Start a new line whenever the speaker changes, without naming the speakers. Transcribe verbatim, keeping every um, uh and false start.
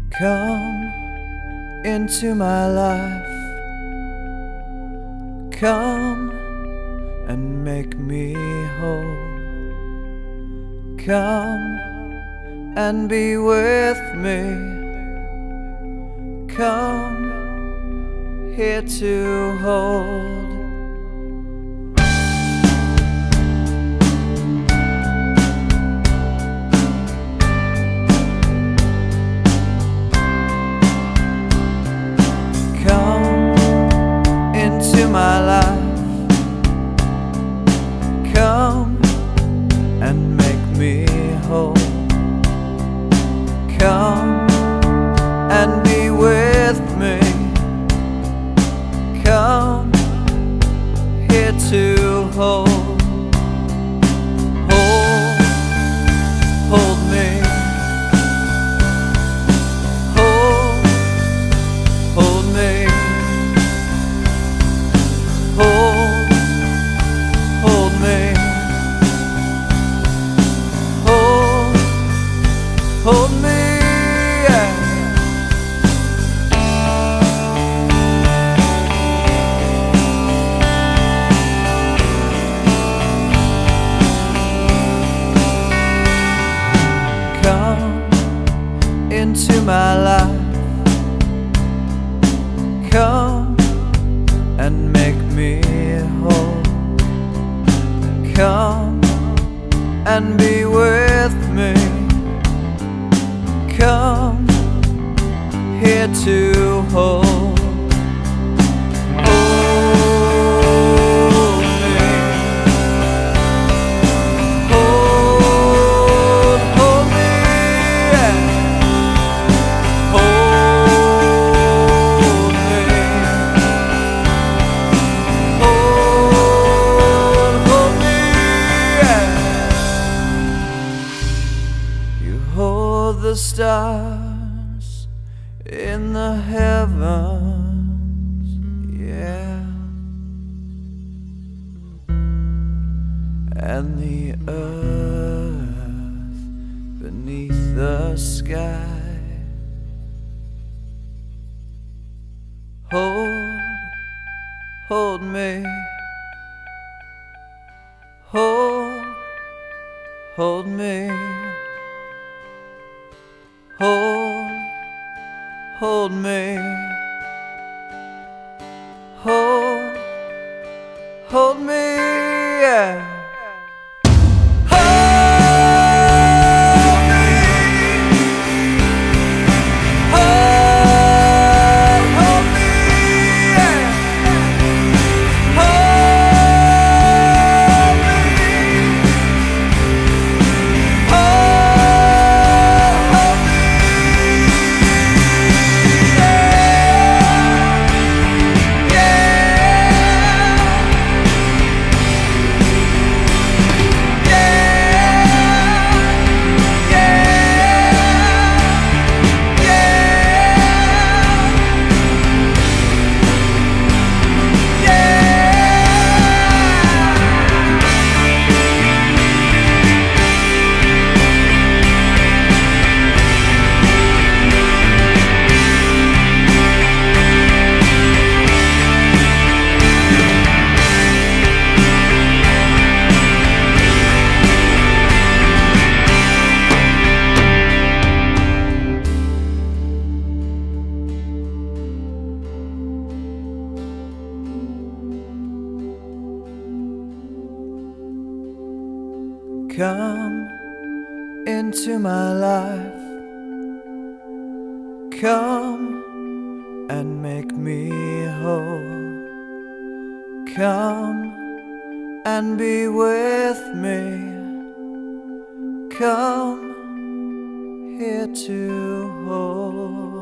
Come into my life. Come and make me whole. Come and be with me. Come here to hold. My life, come and make me whole. Come and be with me. Come here to hold. Hold, hold me. Hold, hold me. Hold, hold me. Hold, hold me, yeah. Come into my life. Come and make me whole. Come and be with me. Come here to hold. Hold me. Hold, hold me, yeah. Hold me. Hold, hold me, yeah. You hold the stars in the heavens, yeah, and the earth beneath the sky. Hold, hold me. Hold, hold me. Hold, hold me. Hold, hold me, yeah. Come into my life. Come and make me whole. Come and be with me. Come here to hold.